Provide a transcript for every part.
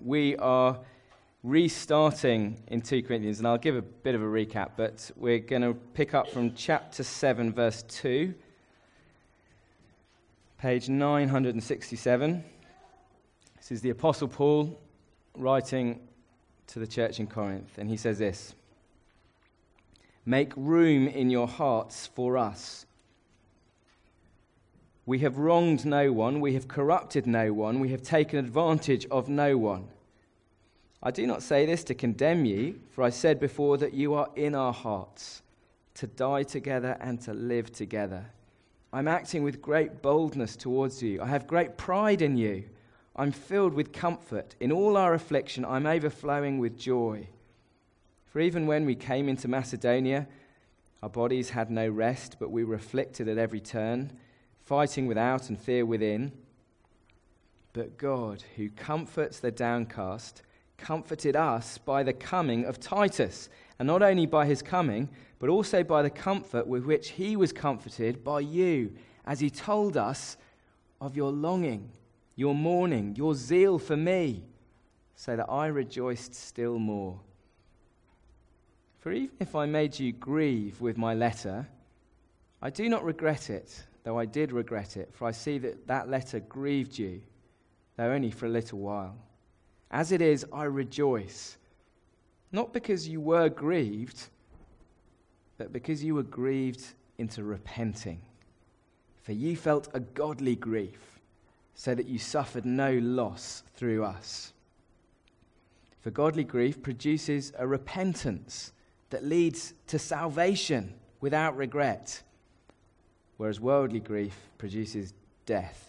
We are restarting in 2 Corinthians, and I'll give a bit of a recap, but we're going to pick up from chapter 7, verse 2, page 967. This is the Apostle Paul writing to the church in Corinth, and he says this: "Make room in your hearts for us. We have wronged no one, we have corrupted no one, we have taken advantage of no one. I do not say this to condemn you, for I said before that you are in our hearts, to die together and to live together. I'm acting with great boldness towards you. I have great pride in you. I'm filled with comfort. In all our affliction, I'm overflowing with joy. For even when we came into Macedonia, our bodies had no rest, but we were afflicted at every turn, fighting without and fear within. But God, who comforts the downcast, comforted us by the coming of Titus, and not only by his coming, but also by the comfort with which he was comforted by you, as he told us of your longing, your mourning, your zeal for me, so that I rejoiced still more. For even if I made you grieve with my letter, I do not regret it, though I did regret it, for I see that that letter grieved you, though only for a little while. As it is, I rejoice, not because you were grieved, but because you were grieved into repenting. For you felt a godly grief, so that you suffered no loss through us. For godly grief produces a repentance that leads to salvation without regret, whereas worldly grief produces death.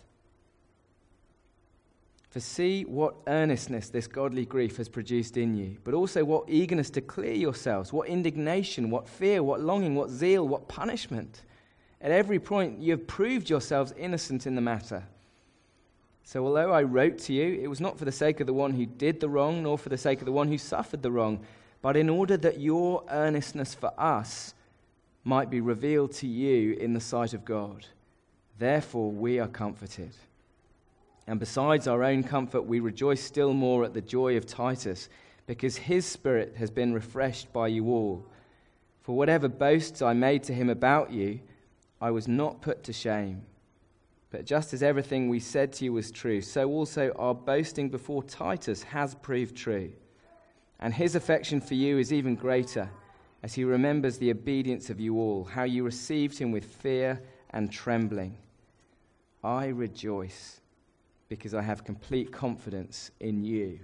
For see what earnestness this godly grief has produced in you, but also what eagerness to clear yourselves, what indignation, what fear, what longing, what zeal, what punishment. At every point you have proved yourselves innocent in the matter. So although I wrote to you, it was not for the sake of the one who did the wrong, nor for the sake of the one who suffered the wrong, but in order that your earnestness for us might be revealed to you in the sight of God. Therefore we are comforted. And besides our own comfort, we rejoice still more at the joy of Titus, because his spirit has been refreshed by you all. For whatever boasts I made to him about you, I was not put to shame. But just as everything we said to you was true, so also our boasting before Titus has proved true. And his affection for you is even greater, as he remembers the obedience of you all, how you received him with fear and trembling. I rejoice, because I have complete confidence in you."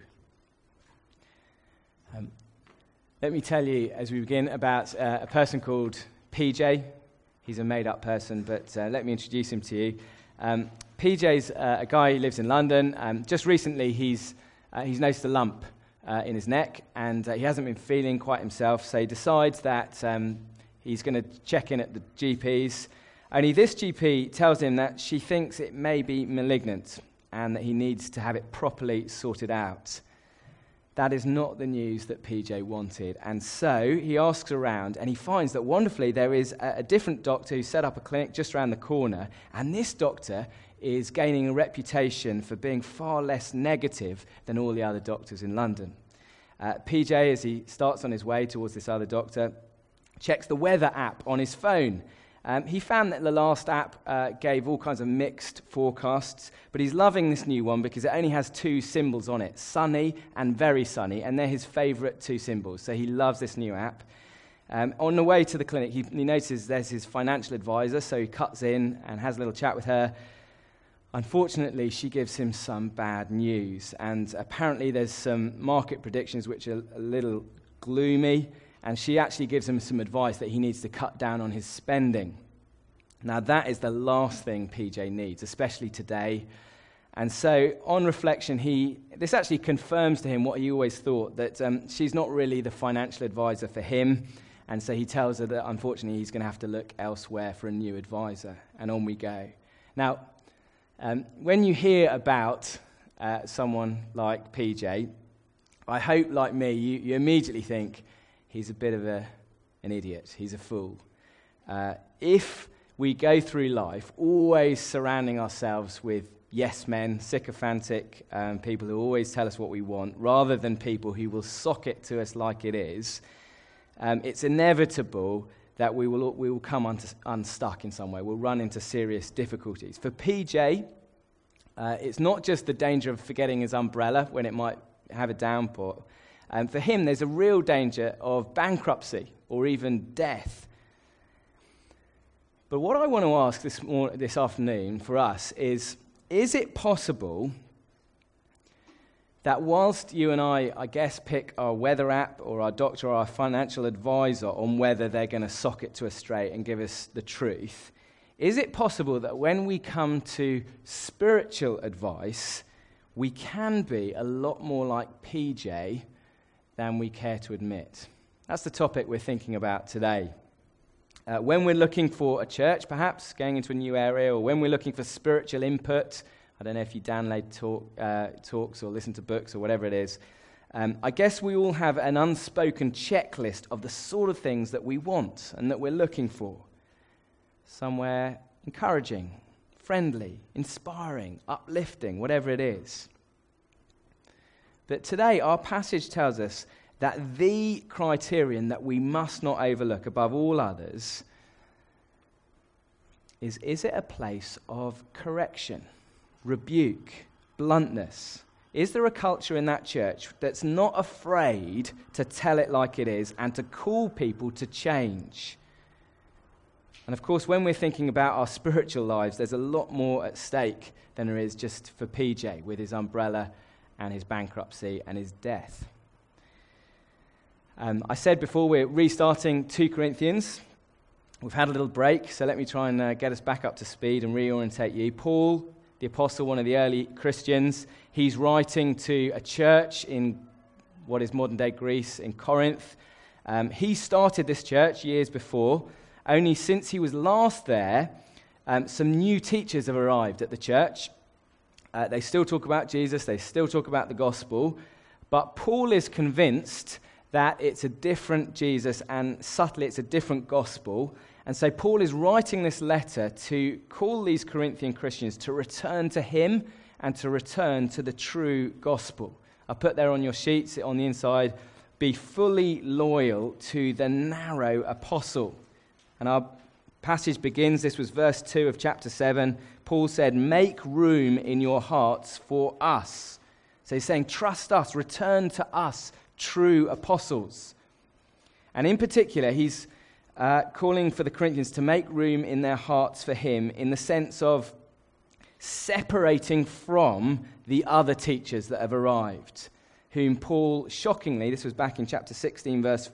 Let me tell you, as we begin, about a person called PJ. He's a made-up person, but let me introduce him to you. PJ's a guy who lives in London. Just recently, he's noticed a lump in his neck, and he hasn't been feeling quite himself, so he decides that he's going to check in at the GP's. Only this GP tells him that she thinks it may be malignant, and that he needs to have it properly sorted out. That is not the news that PJ wanted. And so he asks around, and he finds that wonderfully there is a different doctor who set up a clinic just around the corner, and this doctor is gaining a reputation for being far less negative than all the other doctors in London. PJ, as he starts on his way towards this other doctor, checks the weather app on his phone. He found that the last app gave all kinds of mixed forecasts, but he's loving this new one because it only has 2 symbols on it, sunny and very sunny, and they're his favourite 2 symbols, so he loves this new app. On the way to the clinic, he notices there's his financial advisor, so he cuts in and has a little chat with her. Unfortunately, she gives him some bad news, and apparently there's some market predictions which are a little gloomy, and she actually gives him some advice that he needs to cut down on his spending. Now, that is the last thing PJ needs, especially today. And so, on reflection, this actually confirms to him what he always thought, that she's not really the financial advisor for him. And so he tells her that, unfortunately, he's going to have to look elsewhere for a new advisor. And on we go. Now, when you hear about someone like PJ, I hope, like me, you immediately think, he's a bit of an idiot. He's a fool. If we go through life always surrounding ourselves with yes men, sycophantic people who always tell us what we want, rather than people who will sock it to us like it is, it's inevitable that we will come unstuck in some way. We'll run into serious difficulties. For PJ, it's not just the danger of forgetting his umbrella when it might have a downpour. For him, there's a real danger of bankruptcy or even death. But what I want to ask this afternoon for us is it possible that whilst you and I guess, pick our weather app or our doctor or our financial advisor on whether they're going to sock it to us straight and give us the truth, is it possible that when we come to spiritual advice, we can be a lot more like PJ than we care to admit? That's the topic we're thinking about today. When we're looking for a church, perhaps, going into a new area, or when we're looking for spiritual input, I don't know if you download talks or listen to books or whatever it is, I guess we all have an unspoken checklist of the sort of things that we want and that we're looking for. Somewhere encouraging, friendly, inspiring, uplifting, whatever it is. But today, our passage tells us that the criterion that we must not overlook above all others is it a place of correction, rebuke, bluntness? Is there a culture in that church that's not afraid to tell it like it is and to call people to change? And of course, when we're thinking about our spiritual lives, there's a lot more at stake than there is just for PJ with his umbrella and his bankruptcy and his death. I said before we're restarting 2 Corinthians. We've had a little break, so let me try and get us back up to speed and reorientate you. Paul, the apostle, one of the early Christians, he's writing to a church in what is modern-day Greece, in Corinth. He started this church years before. Only since he was last there, some new teachers have arrived at the church. They still talk about Jesus, they still talk about the gospel, but Paul is convinced that it's a different Jesus and subtly it's a different gospel. And so Paul is writing this letter to call these Corinthian Christians to return to him and to return to the true gospel. I put there on your sheets on the inside, be fully loyal to the narrow apostle. And our passage begins, this was verse 2 of chapter 7. Paul said, make room in your hearts for us. So he's saying, trust us, return to us, true apostles. And in particular, he's calling for the Corinthians to make room in their hearts for him in the sense of separating from the other teachers that have arrived, whom Paul, shockingly, this was back in chapter 6,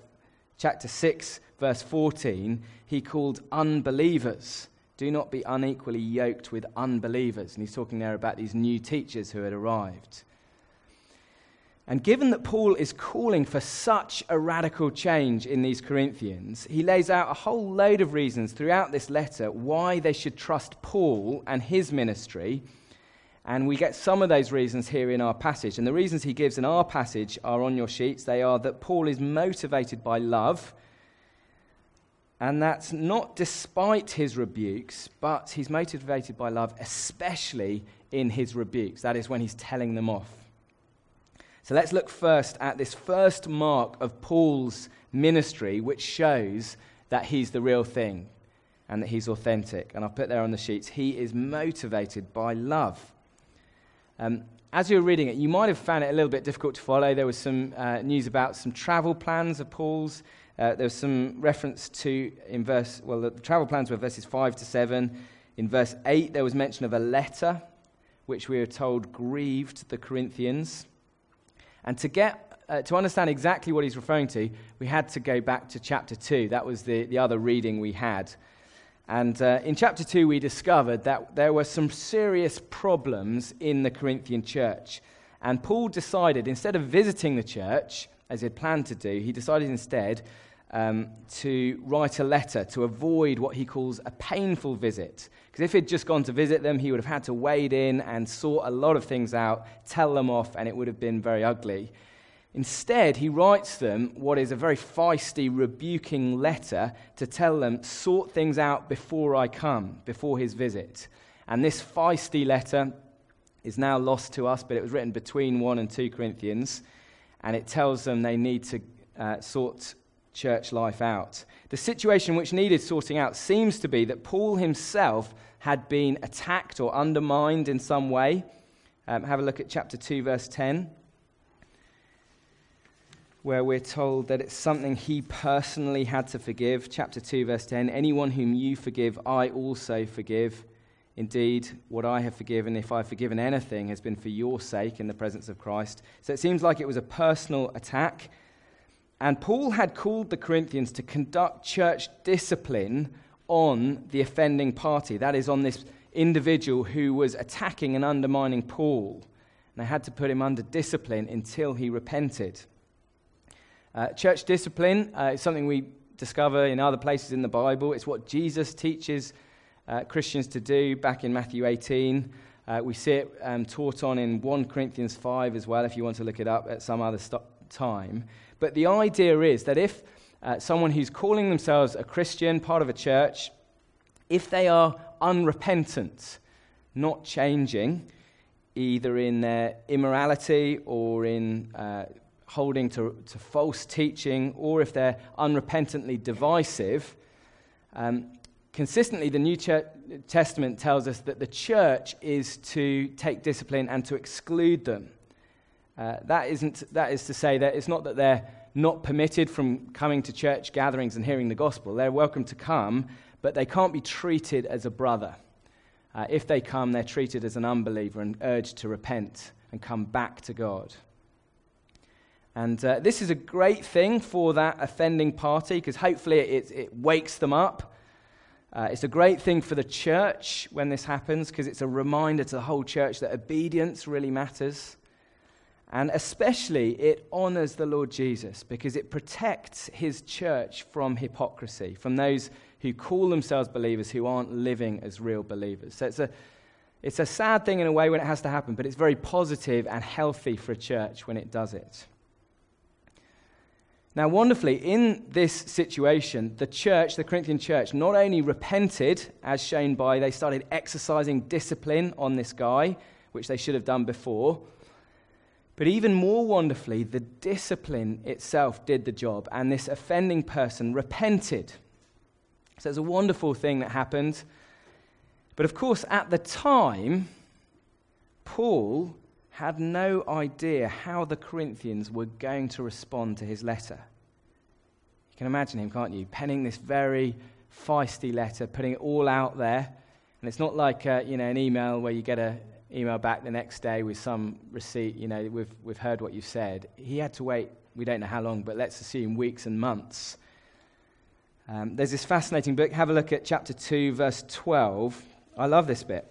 verse 14, he called unbelievers. Do not be unequally yoked with unbelievers. And he's talking there about these new teachers who had arrived. And given that Paul is calling for such a radical change in these Corinthians, he lays out a whole load of reasons throughout this letter why they should trust Paul and his ministry. And we get some of those reasons here in our passage. And the reasons he gives in our passage are on your sheets. They are that Paul is motivated by love, and that's not despite his rebukes, but he's motivated by love, especially in his rebukes. That is when he's telling them off. So let's look first at this first mark of Paul's ministry, which shows that he's the real thing and that he's authentic. And I'll put there on the sheets, he is motivated by love. As you were reading it, you might have found it a little bit difficult to follow. There was some news about some travel plans of Paul's. There was some reference to, the travel plans were verses 5 to 7. In verse 8, there was mention of a letter, which we are told grieved the Corinthians. And to understand exactly what he's referring to, we had to go back to chapter 2. That was the other reading we had. And in chapter 2, we discovered that there were some serious problems in the Corinthian church. And Paul decided, instead of visiting the church, as he had planned to do, he decided instead to write a letter to avoid what he calls a painful visit. Because if he'd just gone to visit them, he would have had to wade in and sort a lot of things out, tell them off, and it would have been very ugly. Instead, he writes them what is a very feisty, rebuking letter to tell them, sort things out before I come, before his visit. And this feisty letter is now lost to us, but it was written between 1 and 2 Corinthians, and it tells them they need to sort church life out. The situation which needed sorting out seems to be that Paul himself had been attacked or undermined in some way. Have a look at chapter 2, verse 10, where we're told that it's something he personally had to forgive. Chapter 2, verse 10, anyone whom you forgive, I also forgive. Indeed, what I have forgiven, if I have forgiven anything, has been for your sake in the presence of Christ. So it seems like it was a personal attack. And Paul had called the Corinthians to conduct church discipline on the offending party. That is, on this individual who was attacking and undermining Paul. And they had to put him under discipline until he repented. Church discipline is something we discover in other places in the Bible. It's what Jesus teaches Christians to do back in Matthew 18. We see it taught on in 1 Corinthians 5 as well, if you want to look it up at some other time. But the idea is that if someone who's calling themselves a Christian, part of a church, if they are unrepentant, not changing, either in their immorality or in holding to false teaching, or if they're unrepentantly divisive, consistently, the New Testament tells us that the church is to take discipline and to exclude them. That is to say that it's not that they're not permitted from coming to church gatherings and hearing the gospel. They're welcome to come, but they can't be treated as a brother. If they come, they're treated as an unbeliever and urged to repent and come back to God. And this is a great thing for that offending party, because hopefully it wakes them up. It's a great thing for the church when this happens, because it's a reminder to the whole church that obedience really matters. And especially it honors the Lord Jesus, because it protects his church from hypocrisy, from those who call themselves believers who aren't living as real believers. So it's a sad thing in a way when it has to happen, but it's very positive and healthy for a church when it does it. Now, wonderfully, in this situation, the church, the Corinthian church, not only repented, as shown by they started exercising discipline on this guy, which they should have done before, but even more wonderfully, the discipline itself did the job, and this offending person repented. So it's a wonderful thing that happened. But of course, at the time, Paul had no idea how the Corinthians were going to respond to his letter. You can imagine him, can't you? Penning this very feisty letter, putting it all out there. And it's not like an email where you get an email back the next day with some receipt, we've heard what you said. He had to wait, we don't know how long, but let's assume weeks and months. There's this fascinating book. Have a look at chapter 2, verse 12. I love this bit.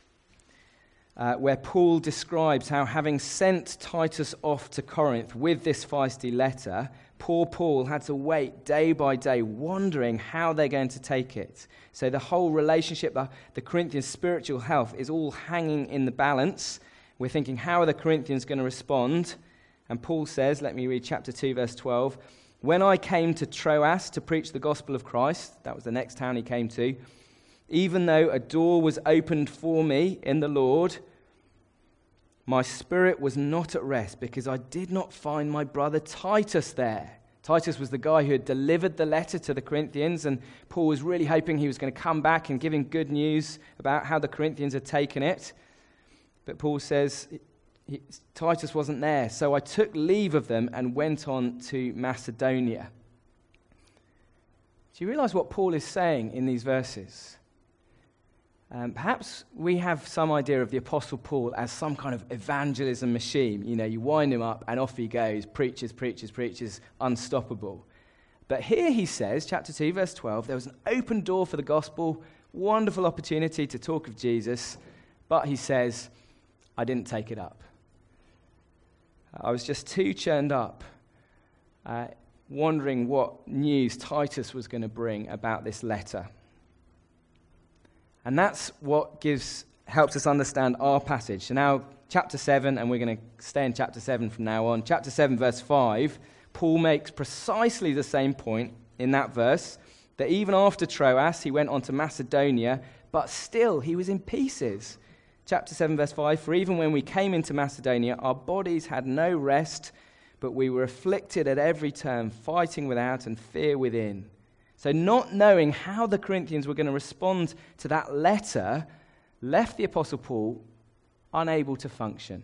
Where Paul describes how, having sent Titus off to Corinth with this feisty letter, poor Paul had to wait day by day, wondering how they're going to take it. So the whole relationship, the Corinthians' spiritual health is all hanging in the balance. We're thinking, how are the Corinthians going to respond? And Paul says, let me read chapter 2, verse 12. When I came to Troas to preach the gospel of Christ, that was the next town he came to, even though a door was opened for me in the Lord, my spirit was not at rest, because I did not find my brother Titus there. Titus was the guy who had delivered the letter to the Corinthians, and Paul was really hoping he was going to come back and give him good news about how the Corinthians had taken it. But Paul says Titus wasn't there, so I took leave of them and went on to Macedonia. Do you realize what Paul is saying in these verses? Perhaps we have some idea of the Apostle Paul as some kind of evangelism machine. You wind him up and off he goes, preaches, unstoppable. But here he says, chapter 2, verse 12, there was an open door for the gospel, wonderful opportunity to talk of Jesus, but he says, I didn't take it up. I was just too churned up, wondering what news Titus was going to bring about this letter. And that's what helps us understand our passage. So now, chapter 7, and we're going to stay in chapter 7 from now on. Chapter 7, verse 5, Paul makes precisely the same point in that verse, that even after Troas, he went on to Macedonia, but still he was in pieces. Chapter 7, verse 5, for even when we came into Macedonia, our bodies had no rest, but we were afflicted at every turn, fighting without and fear within. So not knowing how the Corinthians were going to respond to that letter left the Apostle Paul unable to function.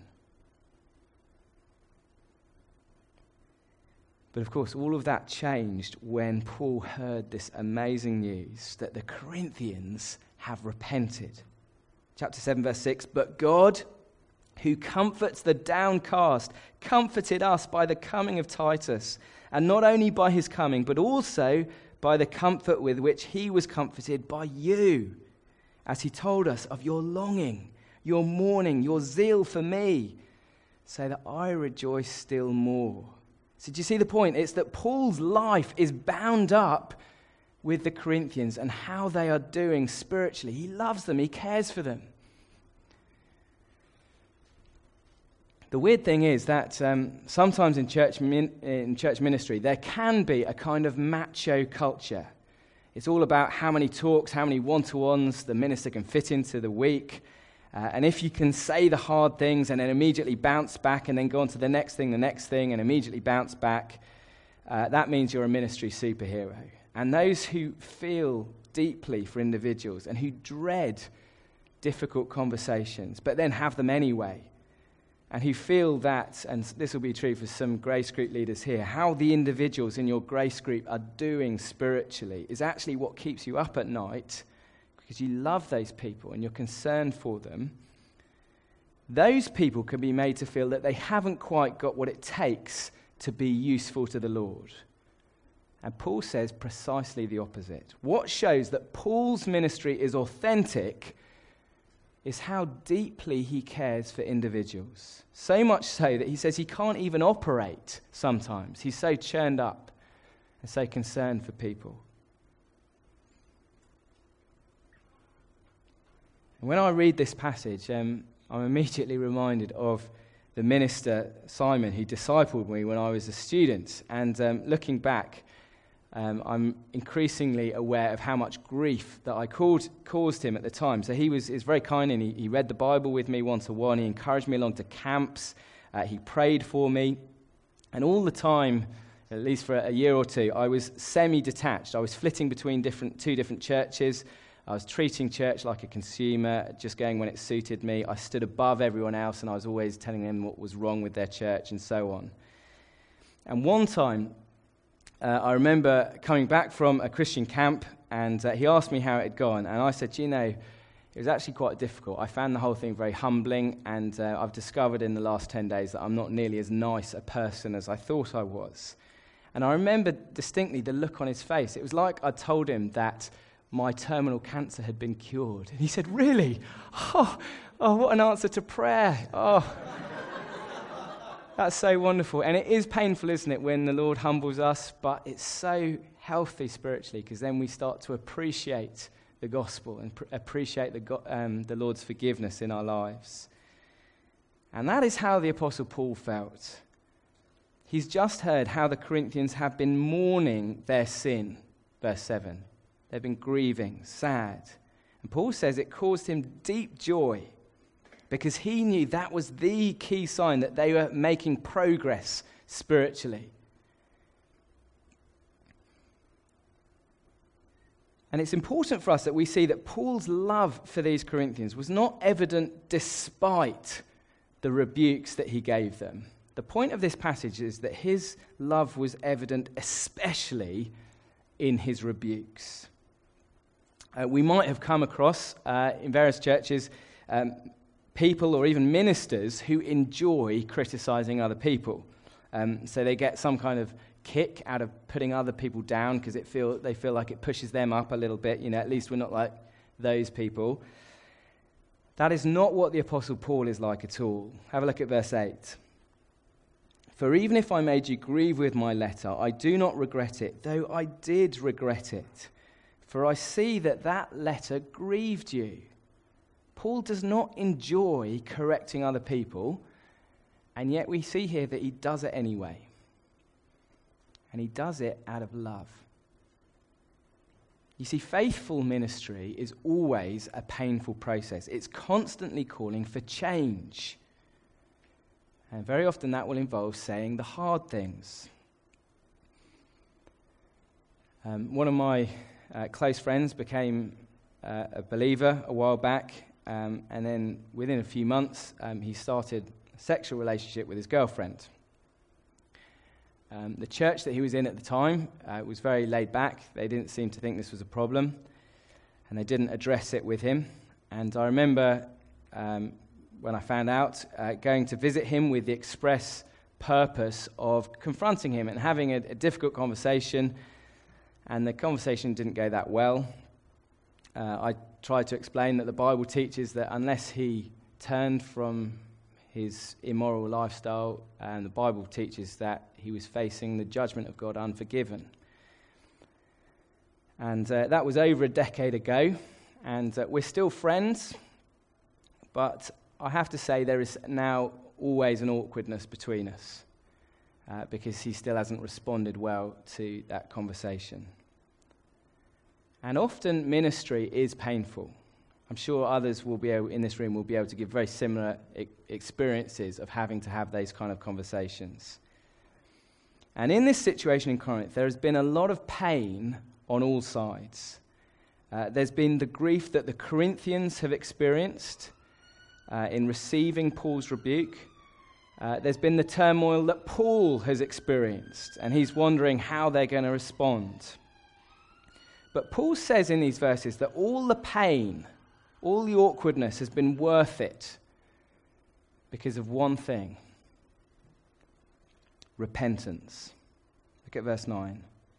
But of course, all of that changed when Paul heard this amazing news that the Corinthians have repented. Chapter 7, verse 6, but God, who comforts the downcast, comforted us by the coming of Titus, and not only by his coming, but also by the comfort with which he was comforted by you, as he told us of your longing, your mourning, your zeal for me, so that I rejoice still more. So do you see the point? It's that Paul's life is bound up with the Corinthians and how they are doing spiritually. He loves them. He cares for them. The weird thing is that sometimes in church ministry, there can be a kind of macho culture. It's all about how many talks, how many one-to-ones the minister can fit into the week. And if you can say the hard things and then immediately bounce back and then go on to the next thing, and immediately bounce back, that means you're a ministry superhero. And those who feel deeply for individuals and who dread difficult conversations, but then have them anyway, and who feel that, and this will be true for some grace group leaders here, how the individuals in your grace group are doing spiritually is actually what keeps you up at night, because you love those people and you're concerned for them. Those people can be made to feel that they haven't quite got what it takes to be useful to the Lord. And Paul says precisely the opposite. What shows that Paul's ministry is authentic is how deeply he cares for individuals. So much so that he says he can't even operate sometimes. He's so churned up and so concerned for people. And when I read this passage, I'm immediately reminded of the minister Simon who discipled me when I was a student. And looking back, I'm increasingly aware of how much grief that I caused him at the time. So he was very kind, and he read the Bible with me one-to-one. He encouraged me along to camps. He prayed for me. And all the time, at least for a year or two, I was semi-detached. I was flitting between two different churches. I was treating church like a consumer, just going when it suited me. I stood above everyone else, and I was always telling them what was wrong with their church and so on. And one time, I remember coming back from a Christian camp, and he asked me how it had gone. And I said, it was actually quite difficult. I found the whole thing very humbling, and I've discovered in the last 10 days that I'm not nearly as nice a person as I thought I was. And I remember distinctly the look on his face. It was like I told him that my terminal cancer had been cured. And he said, really? Oh, what an answer to prayer. Oh, that's so wonderful. And it is painful, isn't it, when the Lord humbles us, but it's so healthy spiritually, because then we start to appreciate the gospel and appreciate the Lord's forgiveness in our lives. And that is how the Apostle Paul felt. He's just heard how the Corinthians have been mourning their sin, verse 7. They've been grieving, sad. And Paul says it caused him deep joy because he knew that was the key sign that they were making progress spiritually. And it's important for us that we see that Paul's love for these Corinthians was not evident despite the rebukes that he gave them. The point of this passage is that his love was evident especially in his rebukes. We might have come across in various churches people or even ministers who enjoy criticizing other people. So they get some kind of kick out of putting other people down because they feel like it pushes them up a little bit. At least we're not like those people. That is not what the Apostle Paul is like at all. Have a look at verse 8. For even if I made you grieve with my letter, I do not regret it, though I did regret it. For I see that letter grieved you. Paul does not enjoy correcting other people, and yet we see here that he does it anyway. And he does it out of love. You see, faithful ministry is always a painful process. It's constantly calling for change. And very often that will involve saying the hard things. One of my close friends became a believer a while back, and then within a few months, he started a sexual relationship with his girlfriend. The church that he was in at the time was very laid back. They didn't seem to think this was a problem, and they didn't address it with him. And I remember when I found out, going to visit him with the express purpose of confronting him and having a difficult conversation, and the conversation didn't go that well. I tried to explain that the Bible teaches that unless he turned from his immoral lifestyle, and the Bible teaches that he was facing the judgment of God unforgiven. And that was over a decade ago, and we're still friends, but I have to say there is now always an awkwardness between us because he still hasn't responded well to that conversation. And often ministry is painful. I'm sure others will be able, in this room will be able to give very similar experiences of having to have those kind of conversations. And in this situation in Corinth, there has been a lot of pain on all sides. There's been the grief that the Corinthians have experienced in receiving Paul's rebuke. There's been the turmoil that Paul has experienced, and he's wondering how they're going to respond. But Paul says in these verses that all the pain, all the awkwardness has been worth it because of one thing: repentance. Look at verse 9.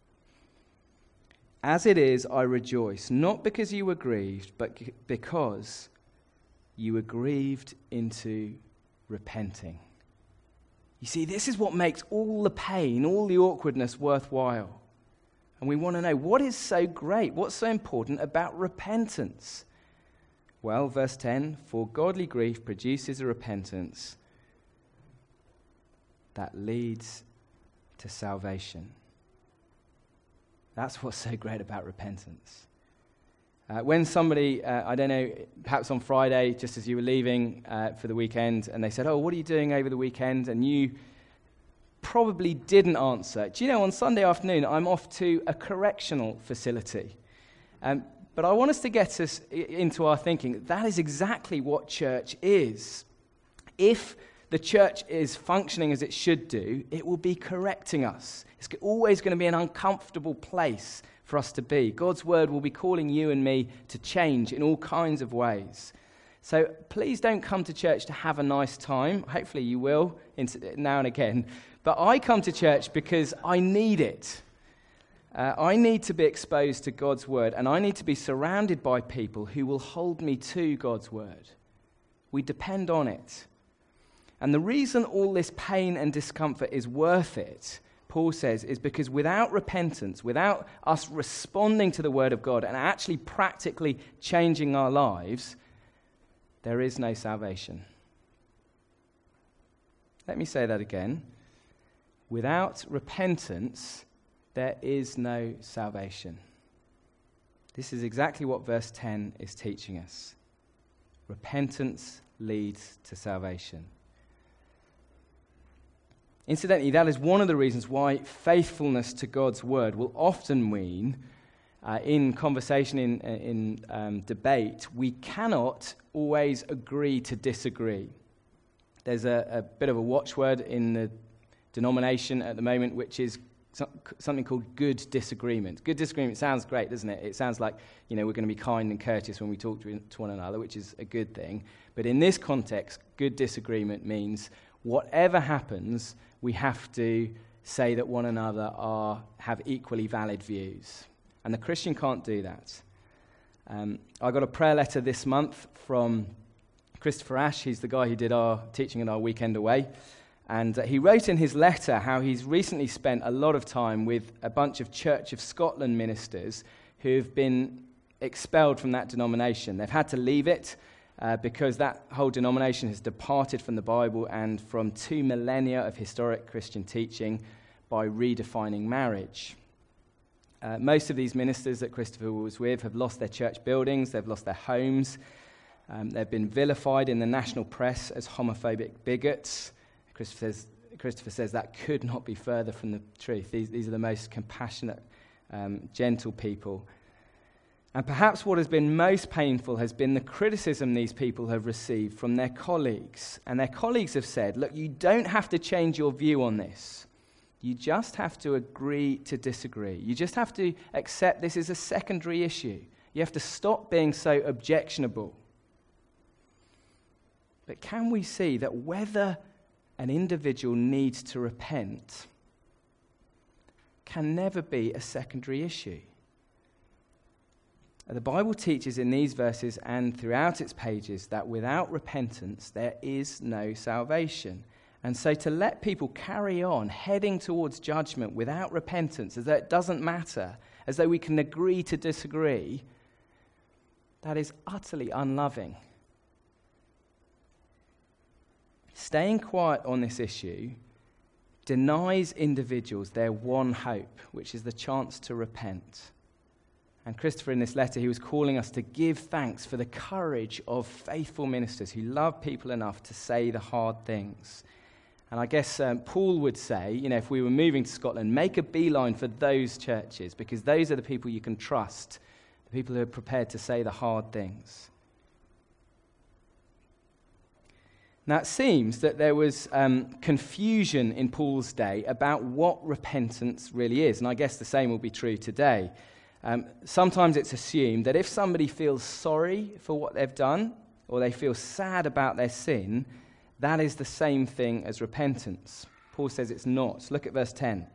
As it is, I rejoice, not because you were grieved, but because you were grieved into repenting. You see, this is what makes all the pain, all the awkwardness worthwhile. And we want to know, what is so great? What's so important about repentance? Well, verse 10, for godly grief produces a repentance that leads to salvation. That's what's so great about repentance. When somebody, I don't know, perhaps on Friday, just as you were leaving for the weekend, and they said, oh, what are you doing over the weekend? And you probably didn't answer. Do you know, on Sunday afternoon, I'm off to a correctional facility. But I want us to get us into our thinking. That is exactly what church is. If the church is functioning as it should do, it will be correcting us. It's always going to be an uncomfortable place for us to be. God's word will be calling you and me to change in all kinds of ways. So please don't come to church to have a nice time. Hopefully you will now and again. But I come to church because I need it. I need to be exposed to God's word, and I need to be surrounded by people who will hold me to God's word. We depend on it. And the reason all this pain and discomfort is worth it, Paul says, is because without repentance, without us responding to the word of God and actually practically changing our lives, there is no salvation. Let me say that again. Without repentance, there is no salvation. This is exactly what verse 10 is teaching us. Repentance leads to salvation. Incidentally, that is one of the reasons why faithfulness to God's word will often mean, in conversation, in debate, we cannot always agree to disagree. There's a bit of a watchword in the denomination at the moment, which is something called good disagreement. Good disagreement sounds great, doesn't it? It sounds like, we're going to be kind and courteous when we talk to one another, which is a good thing. But in this context, good disagreement means whatever happens, we have to say that one another have equally valid views. And the Christian can't do that. I got a prayer letter this month from Christopher Ash. He's the guy who did our teaching at our weekend away. And he wrote in his letter how he's recently spent a lot of time with a bunch of Church of Scotland ministers who have been expelled from that denomination. They've had to leave it because that whole denomination has departed from the Bible and from 2 millennia of historic Christian teaching by redefining marriage. Most of these ministers that Christopher was with have lost their church buildings, they've lost their homes, they've been vilified in the national press as homophobic bigots. Christopher says that could not be further from the truth. These are the most compassionate, gentle people. And perhaps what has been most painful has been the criticism these people have received from their colleagues. And their colleagues have said, look, you don't have to change your view on this. You just have to agree to disagree. You just have to accept this is a secondary issue. You have to stop being so objectionable. But can we see that whether an individual needs to repent can never be a secondary issue? The Bible teaches in these verses and throughout its pages that without repentance there is no salvation. And so to let people carry on heading towards judgment without repentance, as though it doesn't matter, as though we can agree to disagree, that is utterly unloving. Staying quiet on this issue denies individuals their one hope, which is the chance to repent. And Christopher, in this letter, he was calling us to give thanks for the courage of faithful ministers who love people enough to say the hard things. And I guess Paul would say, if we were moving to Scotland, make a beeline for those churches, because those are the people you can trust, the people who are prepared to say the hard things. Now, it seems that there was confusion in Paul's day about what repentance really is, and I guess the same will be true today. Sometimes it's assumed that if somebody feels sorry for what they've done, or they feel sad about their sin, that is the same thing as repentance. Paul says it's not. Look at verse 10.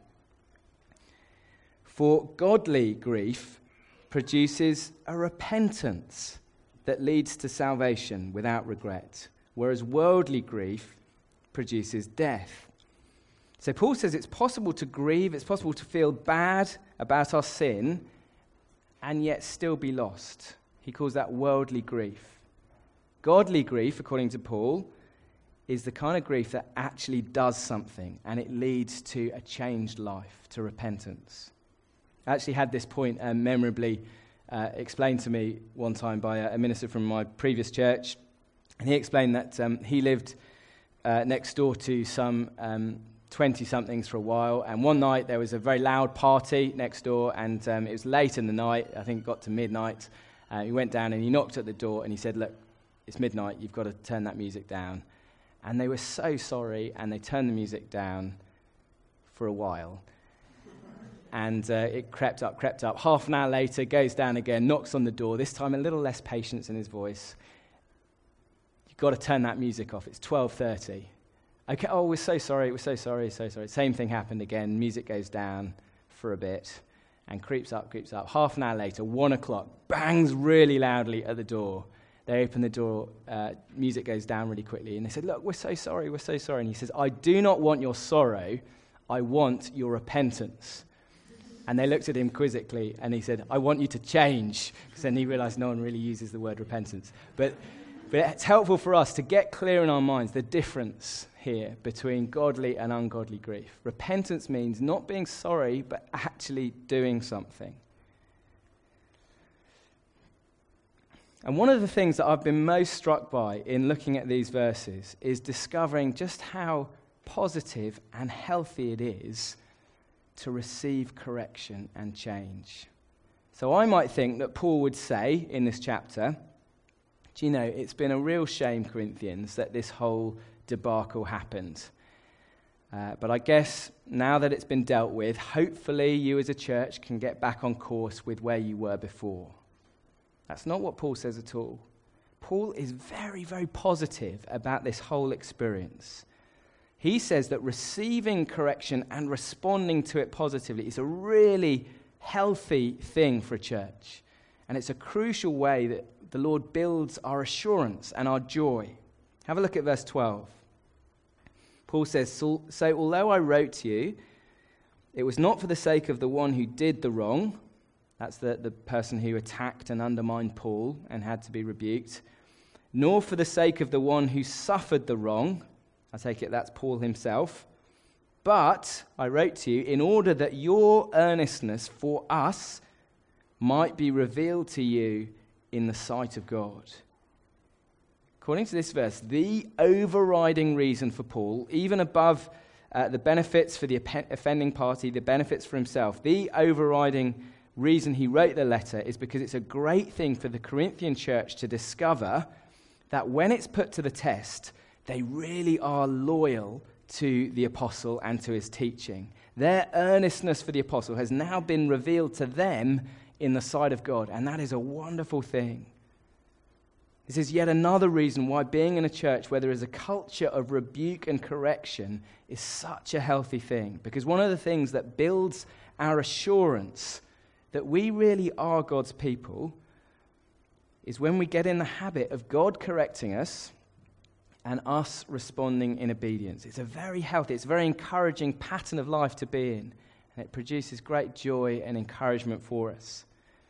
For godly grief produces a repentance that leads to salvation without regret, whereas worldly grief produces death. So Paul says it's possible to grieve, it's possible to feel bad about our sin, and yet still be lost. He calls that worldly grief. Godly grief, according to Paul, is the kind of grief that actually does something, and it leads to a changed life, to repentance. I actually had this point memorably explained to me one time by a minister from my previous church, and he explained that he lived next door to some 20-somethings for a while, and one night there was a very loud party next door, and it was late in the night. I think it got to midnight. He went down and he knocked at the door and he said, look, it's midnight, you've got to turn that music down. And they were so sorry, and they turned the music down for a while. And it crept up. Half an hour later, goes down again, knocks on the door, this time a little less patience in his voice. You've got to turn that music off, it's 12:30. Okay, oh, we're so sorry. Same thing happened again. Music goes down for a bit and creeps up. Half an hour later, 1 o'clock, bangs really loudly at the door. They open the door, music goes down really quickly, and they said, look, we're so sorry. And he says, I do not want your sorrow, I want your repentance. And they looked at him quizzically, and he said, I want you to change, because then he realized no one really uses the word repentance. But it's helpful for us to get clear in our minds the difference here between godly and ungodly grief. Repentance means not being sorry, but actually doing something. And one of the things that I've been most struck by in looking at these verses is discovering just how positive and healthy it is to receive correction and change. So I might think that Paul would say in this chapter, do you know, it's been a real shame, Corinthians, that this whole debacle happened. But I guess now that it's been dealt with, hopefully you as a church can get back on course with where you were before. That's not what Paul says at all. Paul is very, very positive about this whole experience. He says that receiving correction and responding to it positively is a really healthy thing for a church. And it's a crucial way that the Lord builds our assurance and our joy. Have a look at verse 12. Paul says, so although I wrote to you, it was not for the sake of the one who did the wrong, that's the person who attacked and undermined Paul and had to be rebuked, nor for the sake of the one who suffered the wrong, I take it that's Paul himself, But I wrote to you in order that your earnestness for us might be revealed to you in the sight of God. According to this verse, the overriding reason for Paul, even above the benefits for the offending party, the benefits for himself, the overriding reason he wrote the letter is because it's a great thing for the Corinthian church to discover that when it's put to the test, they really are loyal to the apostle and to his teaching. Their earnestness for the apostle has now been revealed to them in the sight of God, and that is a wonderful thing. This is yet another reason why being in a church where there is a culture of rebuke and correction is such a healthy thing. Because one of the things that builds our assurance that we really are God's people is when we get in the habit of God correcting us and us responding in obedience. It's a very healthy, it's a very encouraging pattern of life to be in. And it produces great joy and encouragement for us.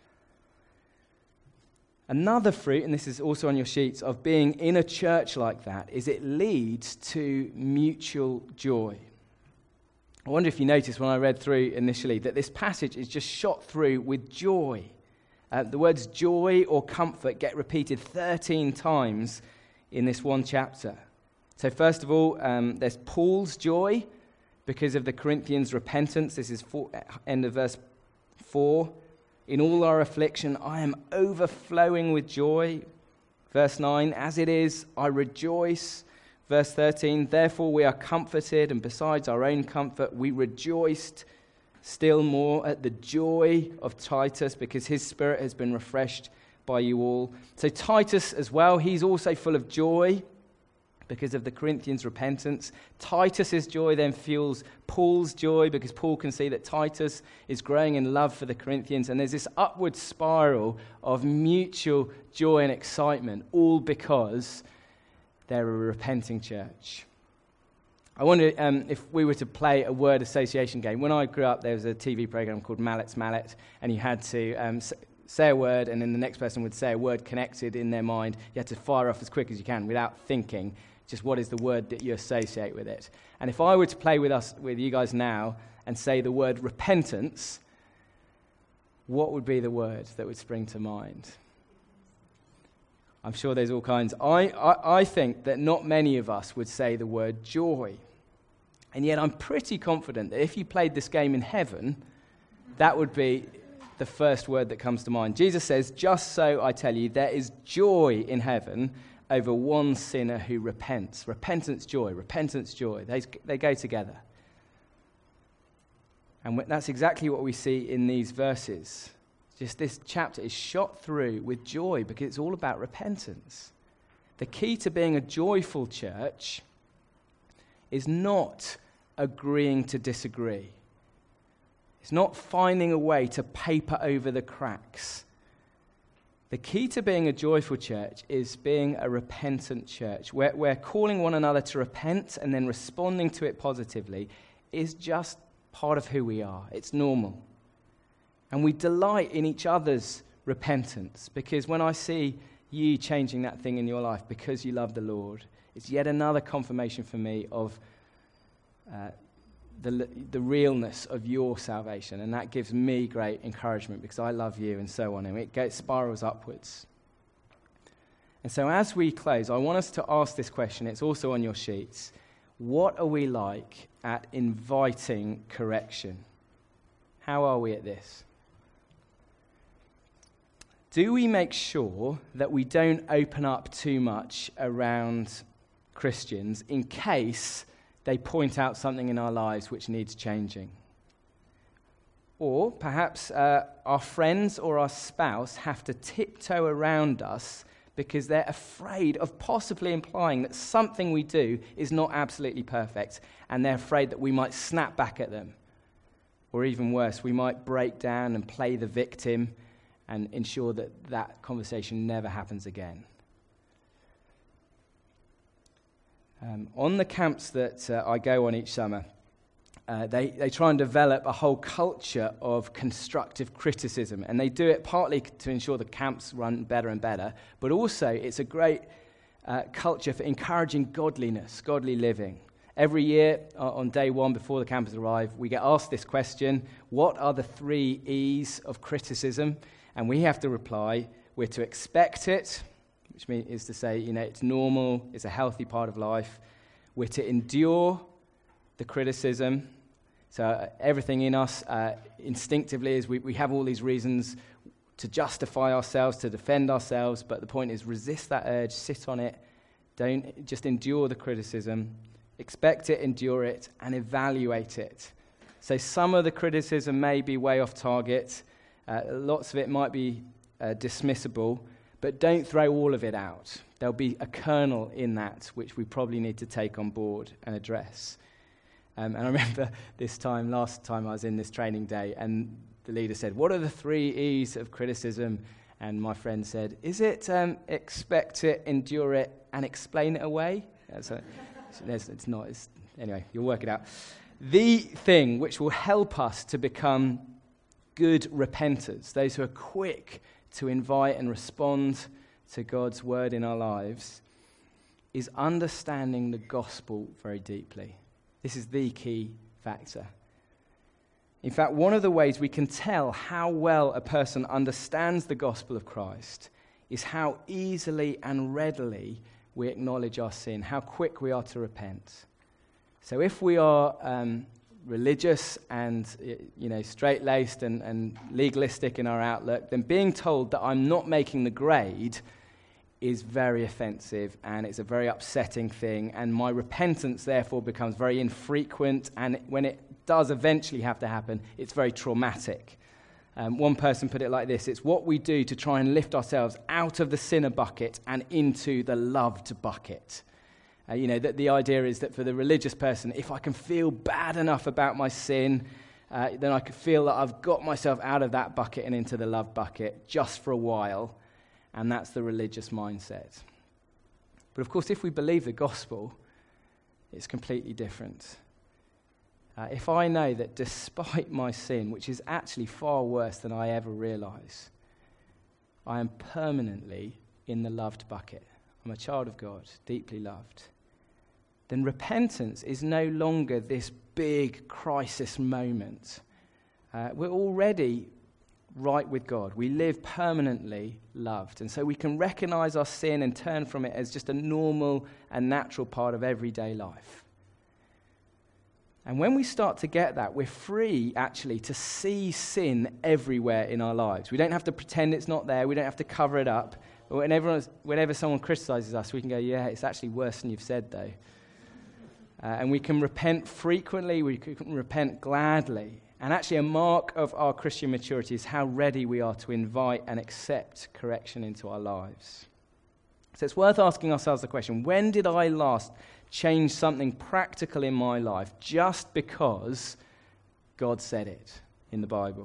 Another fruit, and this is also on your sheets, of being in a church like that is it leads to mutual joy. I wonder if you noticed when I read through initially that this passage is just shot through with joy. The words joy or comfort get repeated 13 times in this one chapter. So first of all, there's Paul's joy because of the Corinthians' repentance. This is end of verse 4. In all our affliction, I am overflowing with joy. Verse 9, as it is, I rejoice. Verse 13, therefore we are comforted, and besides our own comfort, we rejoiced still more at the joy of Titus, because his spirit has been refreshed by you all. So Titus as well, he's also full of joy because of the Corinthians' repentance. Titus's joy then fuels Paul's joy because Paul can see that Titus is growing in love for the Corinthians, and there's this upward spiral of mutual joy and excitement, all because they're a repenting church. I wonder if we were to play a word association game. When I grew up, there was a TV program called Mallet's Mallet, and you had to say a word, and then the next person would say a word connected in their mind. You had to fire off as quick as you can without thinking. Just what is the word that you associate with it? And if I were to play with you guys now, and say the word repentance, what would be the word that would spring to mind? I'm sure there's all kinds. I think that not many of us would say the word joy. And yet I'm pretty confident that if you played this game in heaven, that would be the first word that comes to mind. Jesus says, just so I tell you, there is joy in heaven over one sinner who repents. Repentance, joy. They go together. And that's exactly what we see in these verses. Just this chapter is shot through with joy because it's all about repentance. The key to being a joyful church is not agreeing to disagree. It's not finding a way to paper over the cracks. The key to being a joyful church is being a repentant church, where we're calling one another to repent and then responding to it positively is just part of who we are. It's normal. And we delight in each other's repentance, because when I see you changing that thing in your life because you love the Lord, it's yet another confirmation for me of the realness of your salvation, and that gives me great encouragement because I love you and so on, and it spirals upwards. And so as we close, I want us to ask this question. It's also on your sheets. What are we like at inviting correction? How are we at this? Do we make sure that we don't open up too much around Christians in case they point out something in our lives which needs changing? Or perhaps our friends or our spouse have to tiptoe around us because they're afraid of possibly implying that something we do is not absolutely perfect, and they're afraid that we might snap back at them. Or even worse, we might break down and play the victim and ensure that that conversation never happens again. On the camps that I go on each summer, they try and develop a whole culture of constructive criticism, and they do it partly to ensure the camps run better and better, but also it's a great culture for encouraging godliness, godly living. Every year, on day one, before the campers arrive, we get asked this question: what are the 3 E's of criticism? And we have to reply, we're to expect it, which is to say, it's normal, it's a healthy part of life. We're to endure the criticism. So everything in us instinctively is we have all these reasons to justify ourselves, to defend ourselves, but the point is resist that urge, sit on it, don't just endure the criticism, expect it, endure it, and evaluate it. So some of the criticism may be way off target, lots of it might be dismissible, but don't throw all of it out. There'll be a kernel in that which we probably need to take on board and address. And I remember last time I was in this training day, and the leader said, what are the 3 E's of criticism? And my friend said, is it expect it, endure it, and explain it away? It's not. Anyway, you'll work it out. The thing which will help us to become good repenters, those who are quick to invite and respond to God's word in our lives, is understanding the gospel very deeply. This is the key factor. In fact, one of the ways we can tell how well a person understands the gospel of Christ is how easily and readily we acknowledge our sin, how quick we are to repent. So if we are religious and straight-laced and legalistic in our outlook, then being told that I'm not making the grade is very offensive, and it's a very upsetting thing, and my repentance therefore becomes very infrequent, and when it does eventually have to happen, it's very traumatic. One person put it like this: it's what we do to try and lift ourselves out of the sinner bucket and into the loved bucket. The idea is that for the religious person, if I can feel bad enough about my sin, then I can feel that I've got myself out of that bucket and into the love bucket just for a while, and that's the religious mindset. But of course, if we believe the gospel, it's completely different. If I know that despite my sin, which is actually far worse than I ever realize, I am permanently in the loved bucket, I'm a child of God, deeply loved, then repentance is no longer this big crisis moment. We're already right with God. We live permanently loved. And so we can recognize our sin and turn from it as just a normal and natural part of everyday life. And when we start to get that, we're free, actually, to see sin everywhere in our lives. We don't have to pretend it's not there. We don't have to cover it up. But whenever someone criticizes us, we can go, yeah, it's actually worse than you've said, though. And we can repent frequently. We can repent gladly. And actually, a mark of our Christian maturity is how ready we are to invite and accept correction into our lives. So it's worth asking ourselves the question, when did I last change something practical in my life just because God said it in the Bible?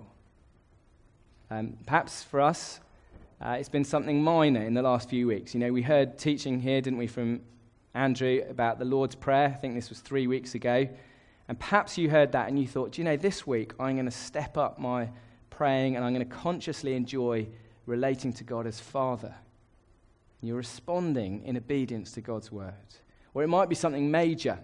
Perhaps for us, it's been something minor in the last few weeks. We heard teaching here, didn't we, from Andrew about the Lord's Prayer. I think this was 3 weeks ago. And perhaps you heard that and you thought, this week I'm going to step up my praying and I'm going to consciously enjoy relating to God as Father. You're responding in obedience to God's word. Or it might be something major.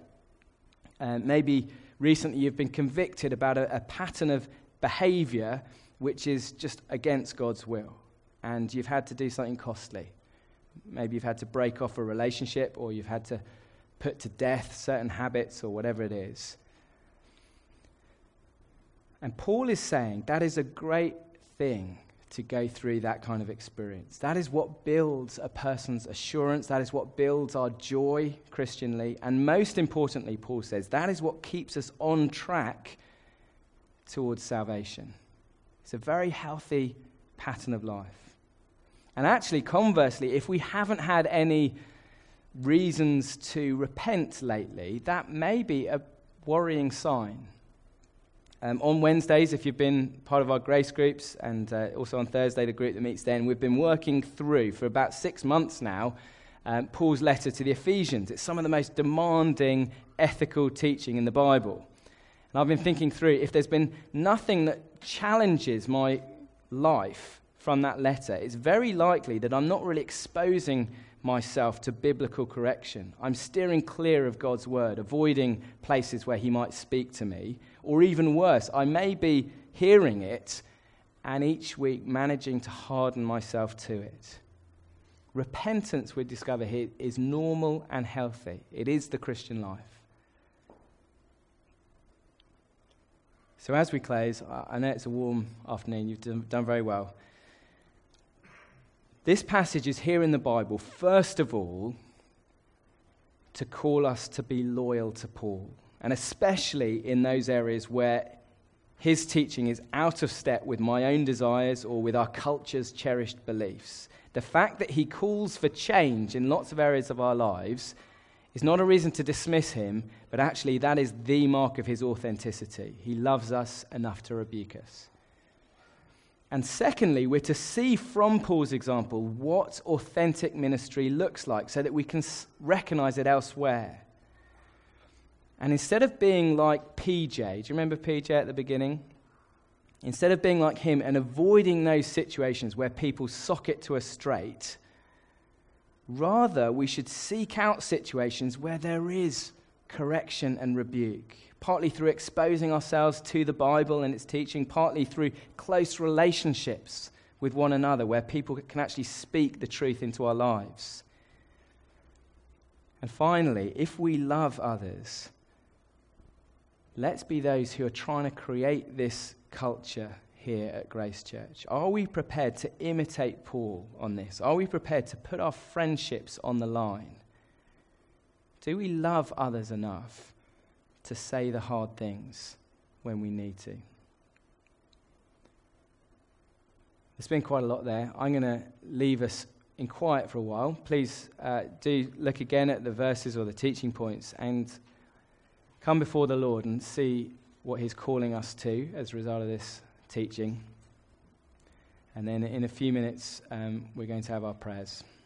Maybe recently you've been convicted about a pattern of behavior which is just against God's will, and you've had to do something costly. Maybe you've had to break off a relationship, or you've had to put to death certain habits, or whatever it is. And Paul is saying that is a great thing to go through that kind of experience. That is what builds a person's assurance. That is what builds our joy Christianly. And most importantly, Paul says, that is what keeps us on track towards salvation. It's a very healthy pattern of life. And actually, conversely, if we haven't had any reasons to repent lately, that may be a worrying sign. On Wednesdays, if you've been part of our grace groups, and also on Thursday, the group that meets then, we've been working through, for about 6 months now, Paul's letter to the Ephesians. It's some of the most demanding ethical teaching in the Bible. And I've been thinking through, if there's been nothing that challenges my life from that letter, it's very likely that I'm not really exposing myself to biblical correction. I'm steering clear of God's word, avoiding places where he might speak to me. Or even worse, I may be hearing it and each week managing to harden myself to it. Repentance, we discover here, is normal and healthy. It is the Christian life. So as we close, I know it's a warm afternoon, you've done very well. This passage is here in the Bible, first of all, to call us to be loyal to Paul, and especially in those areas where his teaching is out of step with my own desires or with our culture's cherished beliefs. The fact that he calls for change in lots of areas of our lives is not a reason to dismiss him, but actually that is the mark of his authenticity. He loves us enough to rebuke us. And secondly, we're to see from Paul's example what authentic ministry looks like so that we can recognize it elsewhere. And instead of being like PJ, do you remember PJ at the beginning? Instead of being like him and avoiding those situations where people sock it to us straight, rather we should seek out situations where there is correction and rebuke, partly through exposing ourselves to the Bible and its teaching, partly through close relationships with one another where people can actually speak the truth into our lives. And finally, if we love others, let's be those who are trying to create this culture here at Grace Church. Are we prepared to imitate Paul on this? Are we prepared to put our friendships on the line? Do we love others enough to say the hard things when we need to? There's been quite a lot there. I'm going to leave us in quiet for a while. Please do look again at the verses or the teaching points and come before the Lord and see what he's calling us to as a result of this teaching. And then in a few minutes, we're going to have our prayers.